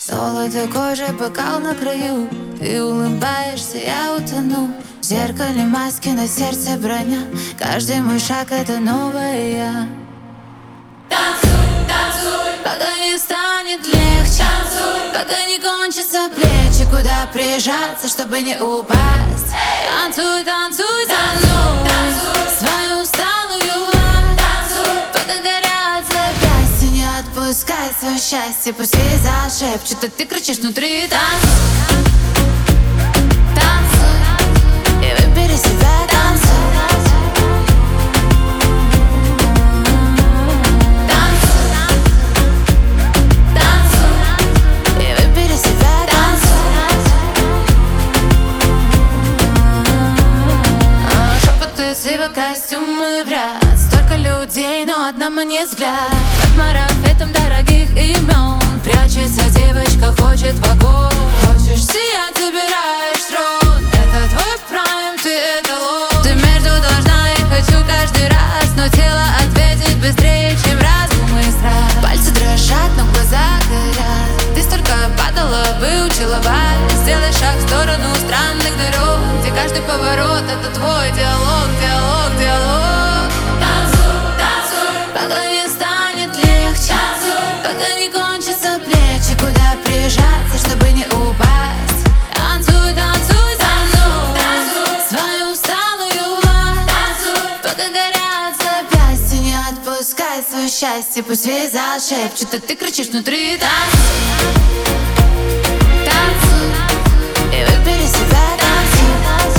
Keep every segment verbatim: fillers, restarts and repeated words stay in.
Золото кожи, бокал на краю. Ты улыбаешься, я утону. В зеркале маски, на сердце броня. Каждый мой шаг — это новое я. Танцуй, танцуй, пока не станет легче. танцуй, пока не кончатся плечи. Куда прижаться, чтобы не упасть. Танцуй, танцуй за мной свою усталую танцуй, пока горят запястья. Не отпускай свое счастье. Пусть вязал шепчет, а ты кричишь внутри. Танцуй, танцуй и выбери себя. Танцуй, костюмы в ряд. Столько людей, но одному не взгляд. Под марафетом дорогих имен прячется девочка, хочет в огонь. Хочешь сиять, забираешь трон. Это твой прайм, ты эталон. Ты между должна и хочу каждый раз. Но тело ответит быстрее, чем разум и страх. Пальцы дрожат, но глаза горят. Ты столько падала, выучила вальс. Сделай шаг в сторону странных дорог, где каждый поворот — это твой диалог, диалог, диалог. танцуй, танцуй, Пока не станет легче, танцуй, пока не кончатся плечи. Куда прижаться, чтобы не упасть. Танцуй, танцуй за мной свою усталую танцуй, пока горят запястья. Не отпускай свое счастье. Пусть весь зал шепчет, а ты кричишь внутри. Танцуй, танцуй и выбери себя. Танцуй,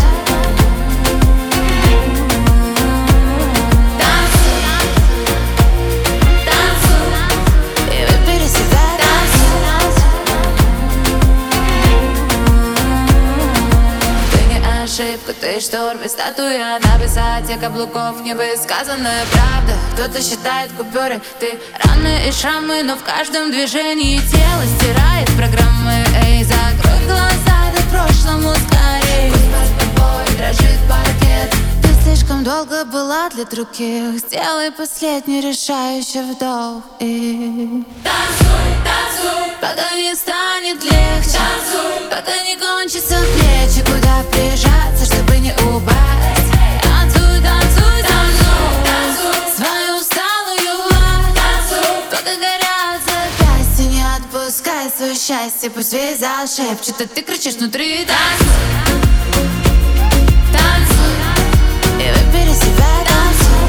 ошибка, ты шторм, статуя на высоте каблуков. Невысказанная правда. Кто-то считает купюры, ты раны и шрамы, но в каждом движении тело стирает программы. Эй, закрой глаза, да прошлому скорей. Пусть под тобой дрожит паркет. Ты слишком долго была для других. Сделай последний решающий вдох и танцуй, танцуй, пока не станет легче, танцуй, пока не кончатся плечи. Куда прижаться, чтобы не упасть. Танцуй, танцуй за мной свою усталую танцуй, пока горят запястья. Не отпускай свое счастье. Пусть весь зал шепчет, а ты кричишь внутри. Танцуй, танцуй и выбери себя. Танцуй,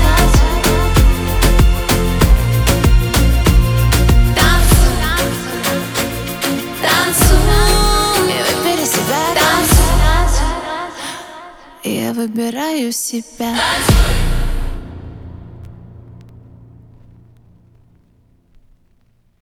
танцуй и выбери себя. Танцуй, я выбираю себя.